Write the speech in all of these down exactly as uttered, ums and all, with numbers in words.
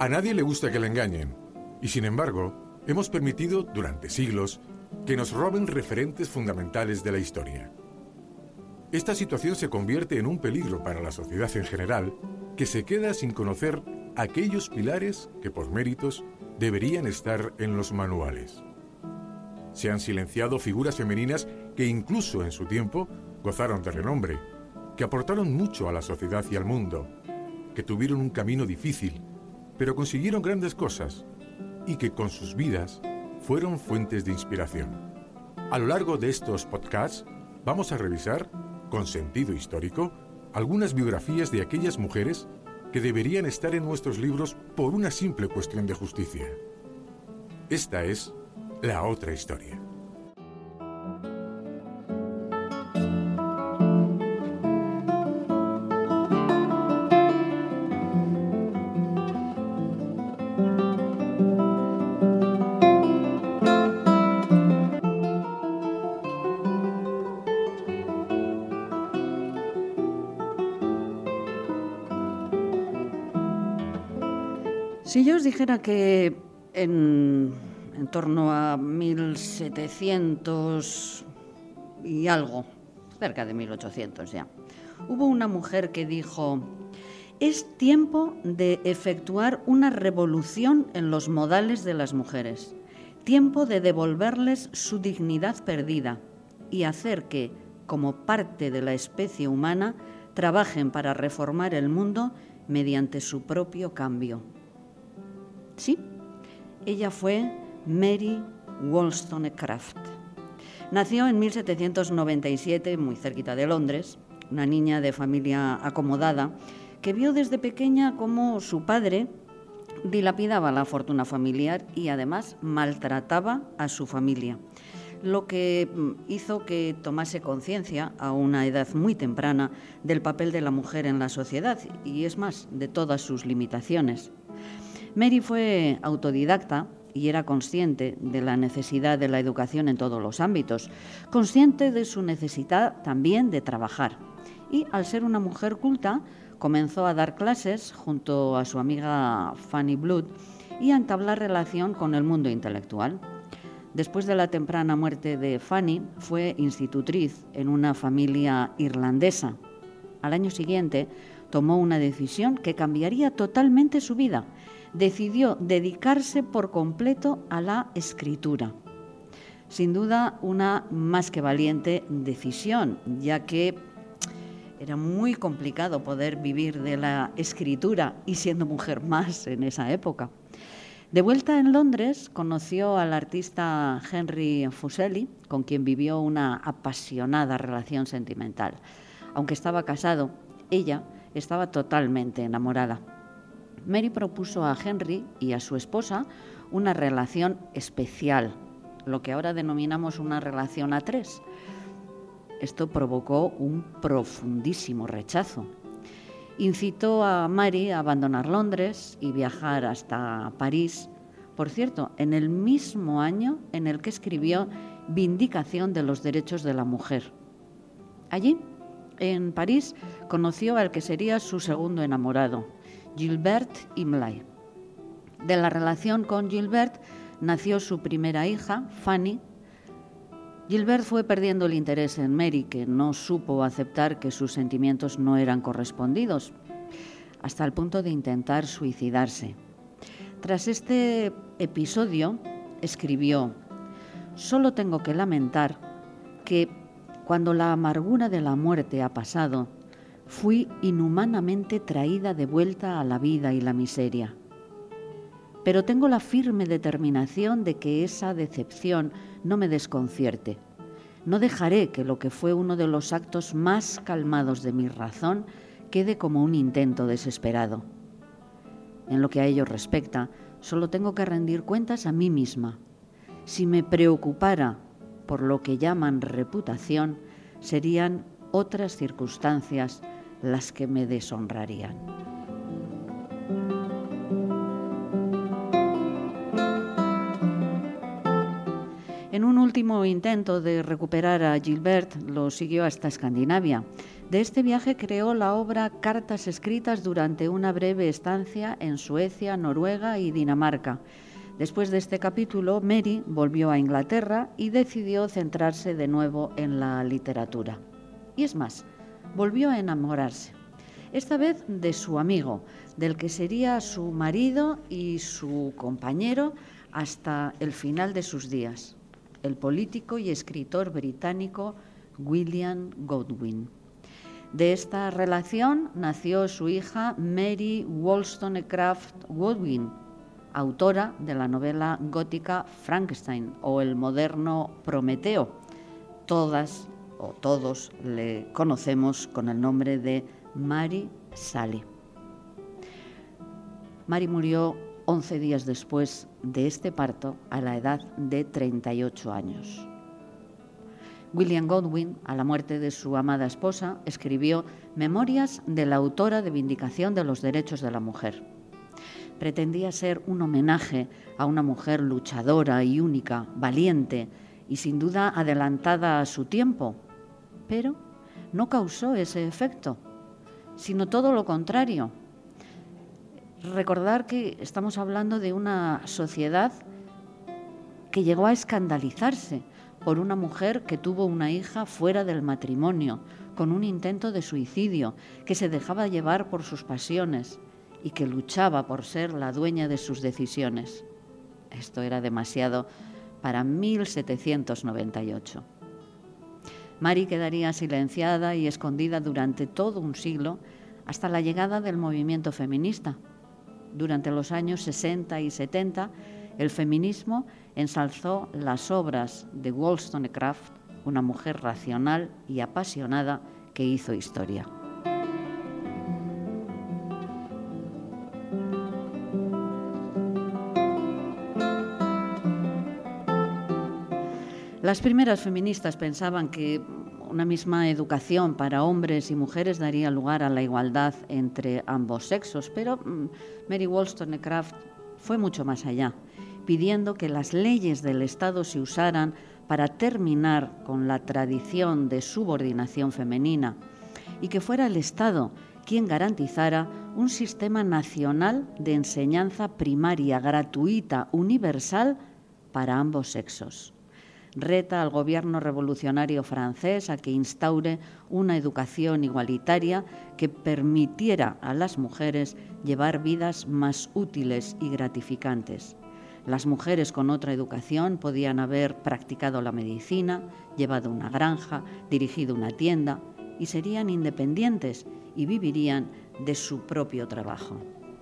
A nadie le gusta que le engañen, y sin embargo, hemos permitido durante siglos que nos roben referentes fundamentales de la historia. Esta situación se convierte en un peligro para la sociedad en general, que se queda sin conocer aquellos pilares que por méritos deberían estar en los manuales. Se han silenciado figuras femeninas que incluso en su tiempo gozaron de renombre, que aportaron mucho a la sociedad y al mundo, que tuvieron un camino difícil, pero consiguieron grandes cosas y que con sus vidas fueron fuentes de inspiración. A lo largo de estos podcasts vamos a revisar, con sentido histórico, algunas biografías de aquellas mujeres que deberían estar en nuestros libros por una simple cuestión de justicia. Esta es la otra historia. Si yo os dijera que en, en torno a mil setecientos y algo, cerca de mil ochocientos ya, hubo una mujer que dijo: es tiempo de efectuar una revolución en los modales de las mujeres, tiempo de devolverles su dignidad perdida y hacer que, como parte de la especie humana, trabajen para reformar el mundo mediante su propio cambio. Sí, ella fue Mary Wollstonecraft. Nació en mil setecientos noventa y siete, muy cerquita de Londres, una niña de familia acomodada que vio desde pequeña cómo su padre dilapidaba la fortuna familiar y además maltrataba a su familia, lo que hizo que tomase conciencia a una edad muy temprana del papel de la mujer en la sociedad y, es más, de todas sus limitaciones. Mary fue autodidacta y era consciente de la necesidad de la educación en todos los ámbitos, consciente de su necesidad también de trabajar. Y al ser una mujer culta, comenzó a dar clases junto a su amiga Fanny Blood y a entablar relación con el mundo intelectual. Después de la temprana muerte de Fanny, fue institutriz en una familia irlandesa. Al año siguiente, tomó una decisión que cambiaría totalmente su vida. Decidió dedicarse por completo a la escritura. Sin duda, una más que valiente decisión, ya que era muy complicado poder vivir de la escritura y siendo mujer más en esa época. De vuelta en Londres, conoció al artista Henry Fuseli, con quien vivió una apasionada relación sentimental. Aunque estaba casado, ella estaba totalmente enamorada. Mary propuso a Henry y a su esposa una relación especial, lo que ahora denominamos una relación a tres. Esto provocó un profundísimo rechazo. Incitó a Mary a abandonar Londres y viajar hasta París, por cierto, en el mismo año en el que escribió Vindicación de los Derechos de la Mujer. Allí, en París, conoció al que sería su segundo enamorado, Gilbert Imlay. De la relación con Gilbert nació su primera hija, Fanny. Gilbert fue perdiendo el interés en Mary, que no supo aceptar que sus sentimientos no eran correspondidos, hasta el punto de intentar suicidarse. Tras este episodio, escribió: «Solo tengo que lamentar que, cuando la amargura de la muerte ha pasado, fui inhumanamente traída de vuelta a la vida y la miseria. Pero tengo la firme determinación de que esa decepción no me desconcierte. No dejaré que lo que fue uno de los actos más calmados de mi razón quede como un intento desesperado. En lo que a ello respecta, solo tengo que rendir cuentas a mí misma. Si me preocupara por lo que llaman reputación, serían otras circunstancias las que me deshonrarían». En un último intento de recuperar a Gilbert lo siguió hasta Escandinavia. De este viaje creó la obra Cartas escritas durante una breve estancia en Suecia, Noruega y Dinamarca. Después de este capítulo, Mary volvió a Inglaterra y decidió centrarse de nuevo en la literatura. Y es más, volvió a enamorarse, esta vez de su amigo, del que sería su marido y su compañero hasta el final de sus días, el político y escritor británico William Godwin. De esta relación nació su hija Mary Wollstonecraft Godwin, autora de la novela gótica Frankenstein o el moderno Prometeo. Todas o todos le conocemos con el nombre de Mary Shelley. Mary murió once días después de este parto a la edad de treinta y ocho años. William Godwin, a la muerte de su amada esposa, escribió Memorias de la autora de Vindicación de los Derechos de la Mujer. Pretendía ser un homenaje a una mujer luchadora y única, valiente y sin duda adelantada a su tiempo, pero no causó ese efecto, sino todo lo contrario. Recordar que estamos hablando de una sociedad que llegó a escandalizarse por una mujer que tuvo una hija fuera del matrimonio, con un intento de suicidio, que se dejaba llevar por sus pasiones y que luchaba por ser la dueña de sus decisiones. Esto era demasiado para mil setecientos noventa y ocho. Mary quedaría silenciada y escondida durante todo un siglo hasta la llegada del movimiento feminista. Durante los años sesenta y setenta, el feminismo ensalzó las obras de Wollstonecraft, una mujer racional y apasionada que hizo historia. Las primeras feministas pensaban que una misma educación para hombres y mujeres daría lugar a la igualdad entre ambos sexos, pero Mary Wollstonecraft fue mucho más allá, pidiendo que las leyes del Estado se usaran para terminar con la tradición de subordinación femenina y que fuera el Estado quien garantizara un sistema nacional de enseñanza primaria gratuita, universal para ambos sexos. Reta al gobierno revolucionario francés a que instaure una educación igualitaria que permitiera a las mujeres llevar vidas más útiles y gratificantes. Las mujeres con otra educación podían haber practicado la medicina, llevado una granja, dirigido una tienda y serían independientes y vivirían de su propio trabajo.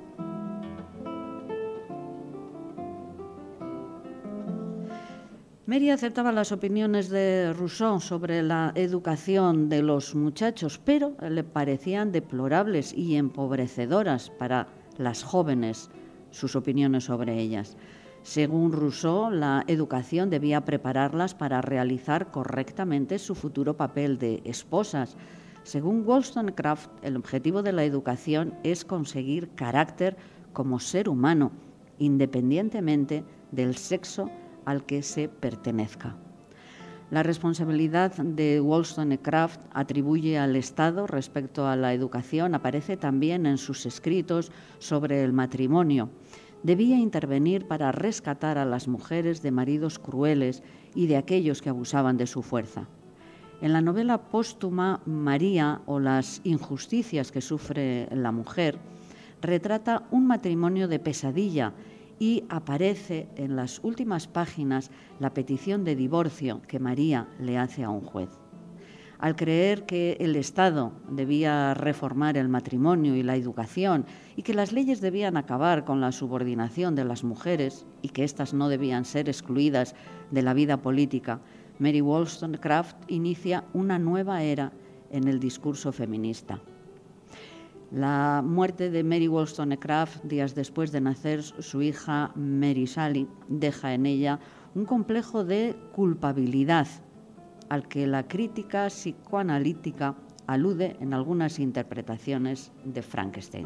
Mary aceptaba las opiniones de Rousseau sobre la educación de los muchachos, pero le parecían deplorables y empobrecedoras para las jóvenes sus opiniones sobre ellas. Según Rousseau, la educación debía prepararlas para realizar correctamente su futuro papel de esposas. Según Wollstonecraft, el objetivo de la educación es conseguir carácter como ser humano, independientemente del sexo al que se pertenezca. La responsabilidad de Wollstonecraft atribuye al Estado respecto a la educación aparece también en sus escritos sobre el matrimonio. Debía intervenir para rescatar a las mujeres de maridos crueles y de aquellos que abusaban de su fuerza. En la novela póstuma María o las injusticias que sufre la mujer, retrata un matrimonio de pesadilla y aparece en las últimas páginas la petición de divorcio que María le hace a un juez. Al creer que el Estado debía reformar el matrimonio y la educación y que las leyes debían acabar con la subordinación de las mujeres y que éstas no debían ser excluidas de la vida política, Mary Wollstonecraft inicia una nueva era en el discurso feminista. La muerte de Mary Wollstonecraft, días después de nacer su hija Mary Shelley, deja en ella un complejo de culpabilidad al que la crítica psicoanalítica alude en algunas interpretaciones de Frankenstein.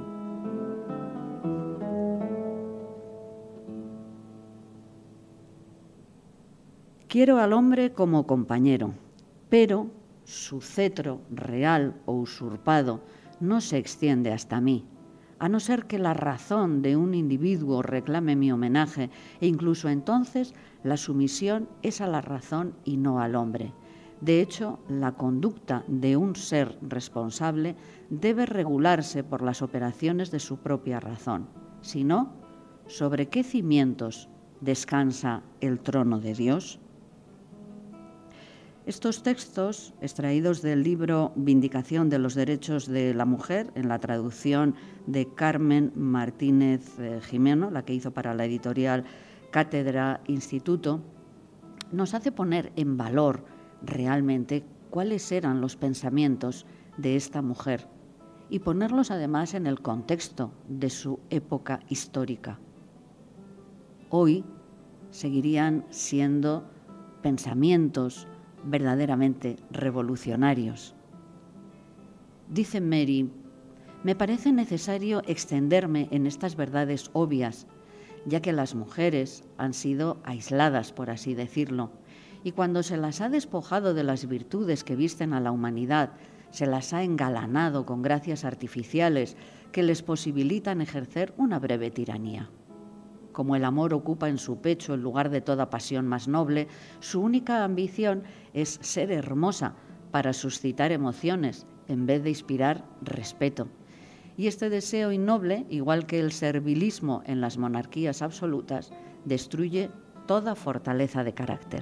Quiero al hombre como compañero, pero su cetro real o usurpado no se extiende hasta mí, a no ser que la razón de un individuo reclame mi homenaje, e incluso entonces la sumisión es a la razón y no al hombre. De hecho, la conducta de un ser responsable debe regularse por las operaciones de su propia razón. Si no, ¿sobre qué cimientos descansa el trono de Dios? Estos textos, extraídos del libro Vindicación de los Derechos de la Mujer, en la traducción de Carmen Martínez Jimeno, la que hizo para la editorial Cátedra Instituto, nos hace poner en valor realmente cuáles eran los pensamientos de esta mujer y ponerlos además en el contexto de su época histórica. Hoy seguirían siendo pensamientos verdaderamente revolucionarios. Dice Mary: me parece necesario extenderme en estas verdades obvias, ya que las mujeres han sido aisladas, por así decirlo, y cuando se las ha despojado de las virtudes que visten a la humanidad, se las ha engalanado con gracias artificiales que les posibilitan ejercer una breve tiranía. Como el amor ocupa en su pecho el lugar de toda pasión más noble, su única ambición es ser hermosa para suscitar emociones en vez de inspirar respeto. Y este deseo innoble, igual que el servilismo en las monarquías absolutas, destruye toda fortaleza de carácter.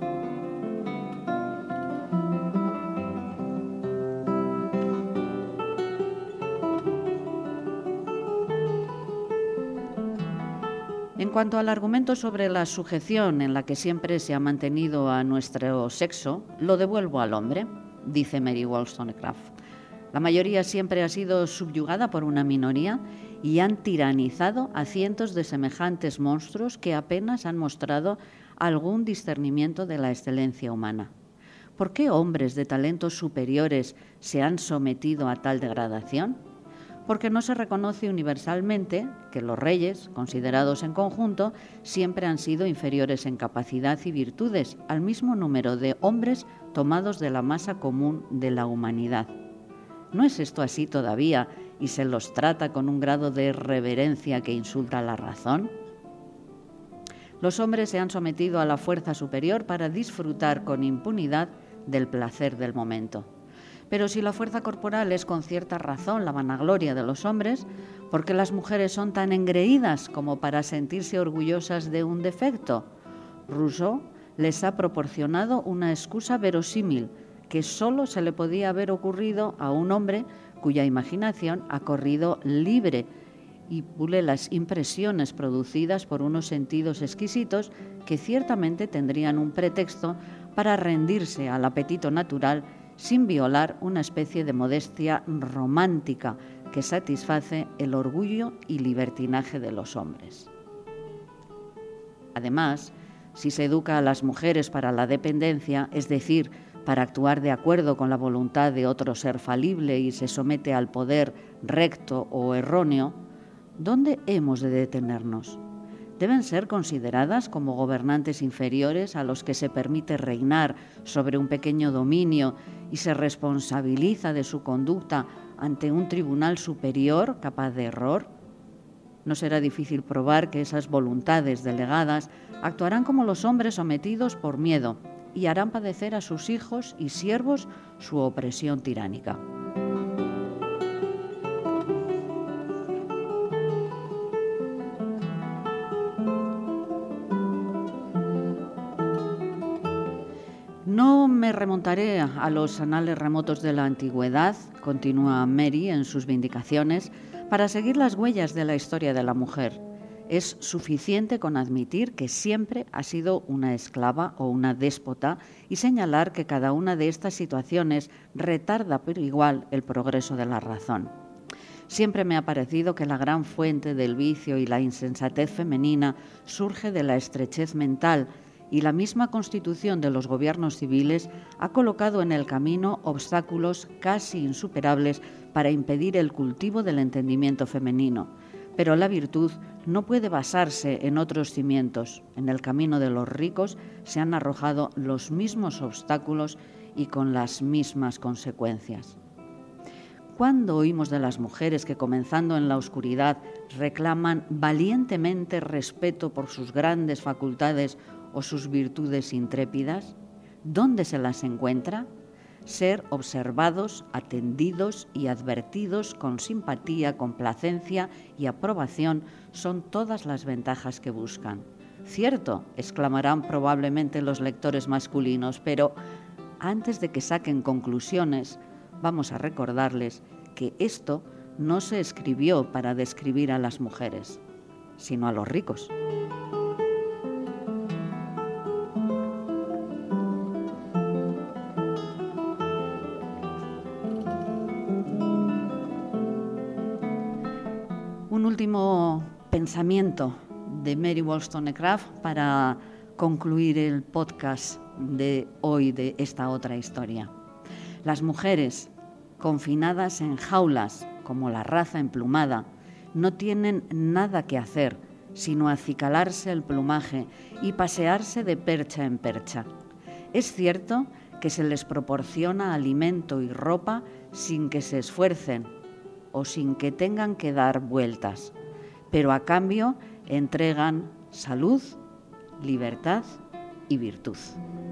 En cuanto al argumento sobre la sujeción en la que siempre se ha mantenido a nuestro sexo, lo devuelvo al hombre, dice Mary Wollstonecraft. La mayoría siempre ha sido subyugada por una minoría y han tiranizado a cientos de semejantes monstruos que apenas han mostrado algún discernimiento de la excelencia humana. ¿Por qué hombres de talentos superiores se han sometido a tal degradación? Porque no se reconoce universalmente que los reyes, considerados en conjunto, siempre han sido inferiores en capacidad y virtudes al mismo número de hombres tomados de la masa común de la humanidad. ¿No es esto así todavía y se los trata con un grado de reverencia que insulta la razón? Los hombres se han sometido a la fuerza superior para disfrutar con impunidad del placer del momento. Pero si la fuerza corporal es con cierta razón la vanagloria de los hombres, ¿por qué las mujeres son tan engreídas como para sentirse orgullosas de un defecto? Rousseau les ha proporcionado una excusa verosímil que solo se le podía haber ocurrido a un hombre cuya imaginación ha corrido libre y pule las impresiones producidas por unos sentidos exquisitos que ciertamente tendrían un pretexto para rendirse al apetito natural sin violar una especie de modestia romántica que satisface el orgullo y libertinaje de los hombres. Además, si se educa a las mujeres para la dependencia, es decir, para actuar de acuerdo con la voluntad de otro ser falible y se somete al poder recto o erróneo, ¿dónde hemos de detenernos? ¿Deben ser consideradas como gobernantes inferiores a los que se permite reinar sobre un pequeño dominio y se responsabiliza de su conducta ante un tribunal superior capaz de error? No será difícil probar que esas voluntades delegadas actuarán como los hombres sometidos por miedo y harán padecer a sus hijos y siervos su opresión tiránica. No me remontaré a los anales remotos de la antigüedad, continúa Mary en sus vindicaciones, para seguir las huellas de la historia de la mujer. Es suficiente con admitir que siempre ha sido una esclava o una déspota y señalar que cada una de estas situaciones retarda por igual el progreso de la razón. Siempre me ha parecido que la gran fuente del vicio y la insensatez femenina surge de la estrechez mental, y la misma constitución de los gobiernos civiles ha colocado en el camino obstáculos casi insuperables para impedir el cultivo del entendimiento femenino. Pero la virtud no puede basarse en otros cimientos. En el camino de los ricos se han arrojado los mismos obstáculos y con las mismas consecuencias. ¿Cuándo oímos de las mujeres que, comenzando en la oscuridad, reclaman valientemente respeto por sus grandes facultades o sus virtudes intrépidas? ¿Dónde se las encuentra? Ser observados, atendidos y advertidos con simpatía, complacencia y aprobación son todas las ventajas que buscan. Cierto, exclamarán probablemente los lectores masculinos, pero antes de que saquen conclusiones, vamos a recordarles que esto no se escribió para describir a las mujeres, sino a los ricos. Un último pensamiento de Mary Wollstonecraft para concluir el podcast de hoy de esta otra historia. Las mujeres, confinadas en jaulas como la raza emplumada, no tienen nada que hacer sino acicalarse el plumaje y pasearse de percha en percha. Es cierto que se les proporciona alimento y ropa sin que se esfuercen o sin que tengan que dar vueltas, pero a cambio entregan salud, libertad y virtud.